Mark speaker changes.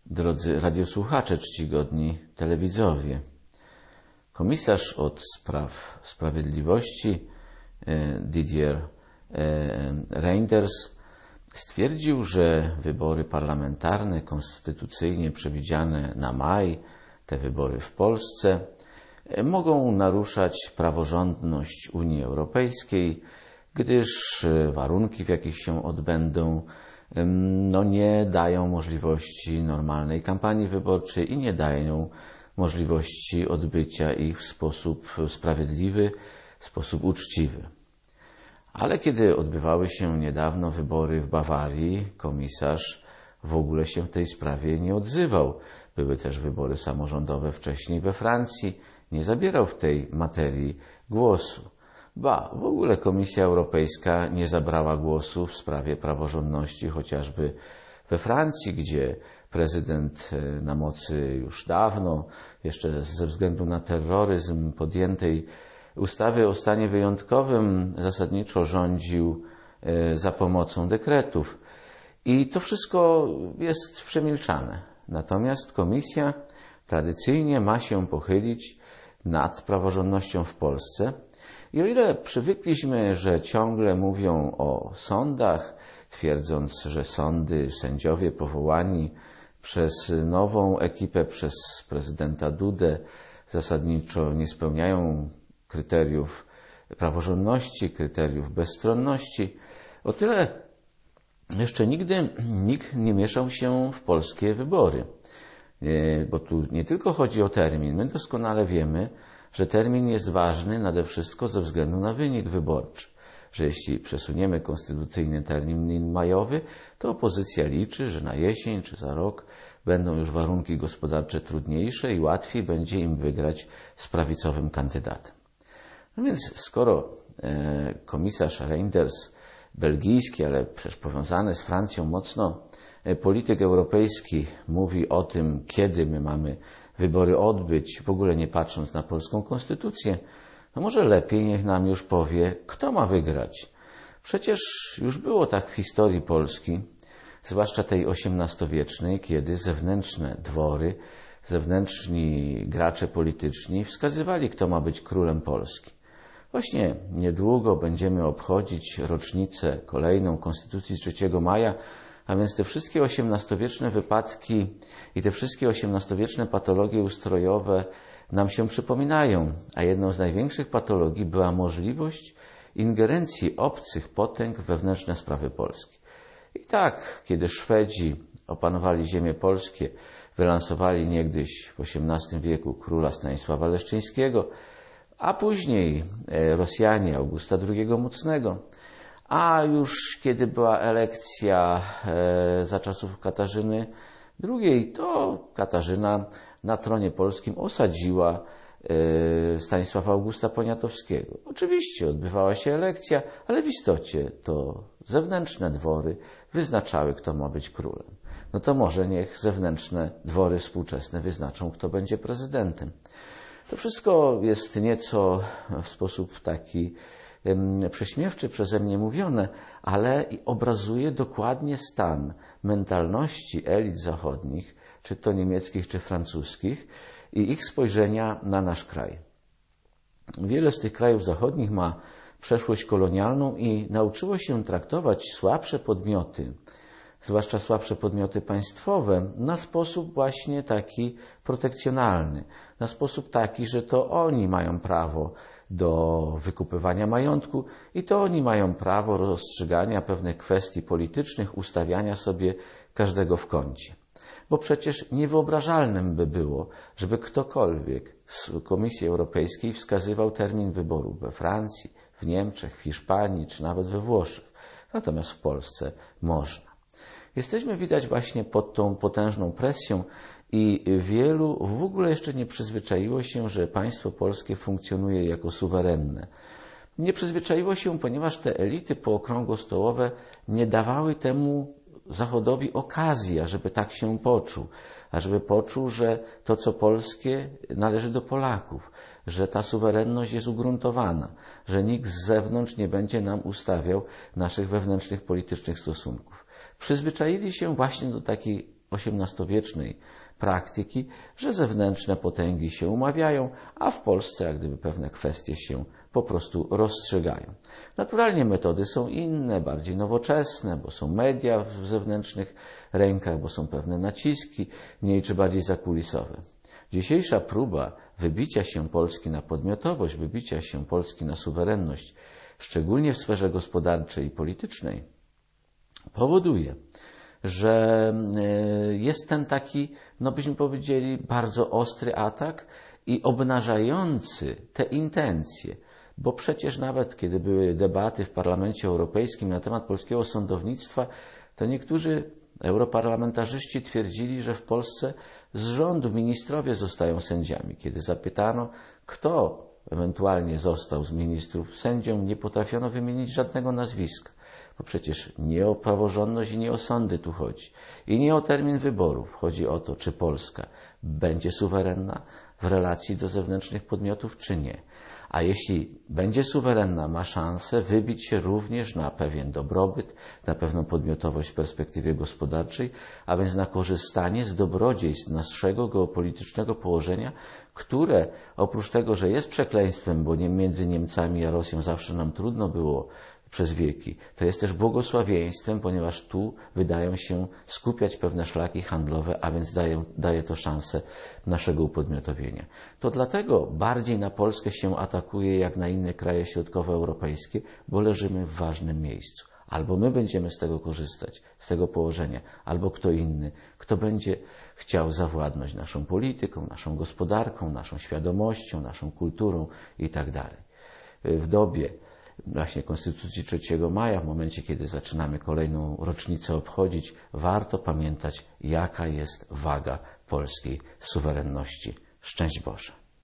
Speaker 1: Drodzy radiosłuchacze, czcigodni telewidzowie, komisarz od spraw sprawiedliwości Didier Reynders stwierdził, że wybory parlamentarne konstytucyjnie przewidziane na maj, te wybory w Polsce, mogą naruszać praworządność Unii Europejskiej, gdyż warunki, w jakich się odbędą, nie dają możliwości normalnej kampanii wyborczej i nie dają możliwości odbycia ich w sposób sprawiedliwy, w sposób uczciwy. Ale kiedy odbywały się niedawno wybory w Bawarii, komisarz w ogóle się w tej sprawie nie odzywał. Były też wybory samorządowe wcześniej we Francji, nie zabierał w tej materii głosu. W ogóle Komisja Europejska nie zabrała głosu w sprawie praworządności, chociażby we Francji, gdzie prezydent na mocy już dawno, jeszcze ze względu na terroryzm podjętej ustawy o stanie wyjątkowym, zasadniczo rządził za pomocą dekretów. I to wszystko jest przemilczane. Natomiast Komisja tradycyjnie ma się pochylić nad praworządnością w Polsce. I o ile przywykliśmy, że ciągle mówią o sądach, twierdząc, że sądy, sędziowie powołani przez nową ekipę, przez prezydenta Dudę zasadniczo nie spełniają kryteriów praworządności, kryteriów bezstronności, o tyle jeszcze nigdy nikt nie mieszał się w polskie wybory. Bo tu nie tylko chodzi o termin. My doskonale wiemy, że termin jest ważny nade wszystko ze względu na wynik wyborczy. Że jeśli przesuniemy konstytucyjny termin majowy, to opozycja liczy, że na jesień czy za rok będą już warunki gospodarcze trudniejsze i łatwiej będzie im wygrać z prawicowym kandydatem. No więc skoro komisarz Reynders, belgijski, ale przecież powiązany z Francją mocno, polityk europejski mówi o tym, kiedy my mamy wybory odbyć, w ogóle nie patrząc na polską konstytucję, no może lepiej niech nam już powie, kto ma wygrać. Przecież już było tak w historii Polski, zwłaszcza tej XVIII-wiecznej, kiedy zewnętrzne dwory, zewnętrzni gracze polityczni wskazywali, kto ma być królem Polski. Właśnie niedługo będziemy obchodzić rocznicę kolejną Konstytucji z 3 maja, a więc te wszystkie XVIII-wieczne wypadki i te wszystkie XVIII-wieczne patologie ustrojowe nam się przypominają, a jedną z największych patologii była możliwość ingerencji obcych potęg w wewnętrzne sprawy Polski. I tak, kiedy Szwedzi opanowali ziemie polskie, wylansowali niegdyś w XVIII wieku króla Stanisława Leszczyńskiego, a później Rosjanie Augusta II Mocnego, a już kiedy była elekcja za czasów Katarzyny II, to Katarzyna na tronie polskim osadziła Stanisława Augusta Poniatowskiego. Oczywiście odbywała się elekcja, ale w istocie to zewnętrzne dwory wyznaczały, kto ma być królem. No to może niech zewnętrzne dwory współczesne wyznaczą, kto będzie prezydentem. To wszystko jest nieco w sposób taki prześmiewczy przeze mnie mówione, ale obrazuje dokładnie stan mentalności elit zachodnich, czy to niemieckich, czy francuskich, i ich spojrzenia na nasz kraj. Wiele z tych krajów zachodnich ma przeszłość kolonialną i nauczyło się traktować słabsze podmioty, zwłaszcza słabsze podmioty państwowe, na sposób właśnie taki protekcjonalny, na sposób taki, że to oni mają prawo do wykupywania majątku i to oni mają prawo rozstrzygania pewnych kwestii politycznych, ustawiania sobie każdego w kącie. Bo przecież niewyobrażalnym by było, żeby ktokolwiek z Komisji Europejskiej wskazywał termin wyborów we Francji, w Niemczech, w Hiszpanii czy nawet we Włoszech. Natomiast w Polsce można. Jesteśmy, widać, właśnie pod tą potężną presją i wielu w ogóle jeszcze nie przyzwyczaiło się, że państwo polskie funkcjonuje jako suwerenne. Nie przyzwyczaiło się, ponieważ te elity pookrągłostołowe nie dawały temu Zachodowi okazji, ażeby tak się poczuł, ażeby poczuł, że to, co polskie, należy do Polaków, że ta suwerenność jest ugruntowana, że nikt z zewnątrz nie będzie nam ustawiał naszych wewnętrznych politycznych stosunków. Przyzwyczaili się właśnie do takiej XVIII-wiecznej praktyki, że zewnętrzne potęgi się umawiają, a w Polsce jak gdyby pewne kwestie się po prostu rozstrzygają. Naturalnie metody są inne, bardziej nowoczesne, bo są media w zewnętrznych rękach, bo są pewne naciski, mniej czy bardziej zakulisowe. Dzisiejsza próba wybicia się Polski na podmiotowość, wybicia się Polski na suwerenność, szczególnie w sferze gospodarczej i politycznej, powoduje, że jest ten taki, no byśmy powiedzieli, bardzo ostry atak i obnażający te intencje. Bo przecież nawet kiedy były debaty w Parlamencie Europejskim na temat polskiego sądownictwa, to niektórzy europarlamentarzyści twierdzili, że w Polsce z rządu ministrowie zostają sędziami. Kiedy zapytano, kto ewentualnie został z ministrów sędzią, nie potrafiono wymienić żadnego nazwiska. Bo przecież nie o praworządność i nie o sądy tu chodzi. I nie o termin wyborów. Chodzi o to, czy Polska będzie suwerenna w relacji do zewnętrznych podmiotów, czy nie. A jeśli będzie suwerenna, ma szansę wybić się również na pewien dobrobyt, na pewną podmiotowość w perspektywie gospodarczej, a więc na korzystanie z dobrodziejstw naszego geopolitycznego położenia, które oprócz tego, że jest przekleństwem, bo między Niemcami a Rosją zawsze nam trudno było przez wieki, to jest też błogosławieństwem, ponieważ tu wydają się skupiać pewne szlaki handlowe, a więc daje to szansę naszego upodmiotowienia. To dlatego bardziej na Polskę się atakuje jak na inne kraje środkowoeuropejskie, bo leżymy w ważnym miejscu. Albo my będziemy z tego korzystać, z tego położenia, albo kto inny, kto będzie chciał zawładnąć naszą polityką, naszą gospodarką, naszą świadomością, naszą kulturą itd. W dobie właśnie Konstytucji 3 maja, w momencie, kiedy zaczynamy kolejną rocznicę obchodzić, warto pamiętać, jaka jest waga polskiej suwerenności. Szczęść Boże!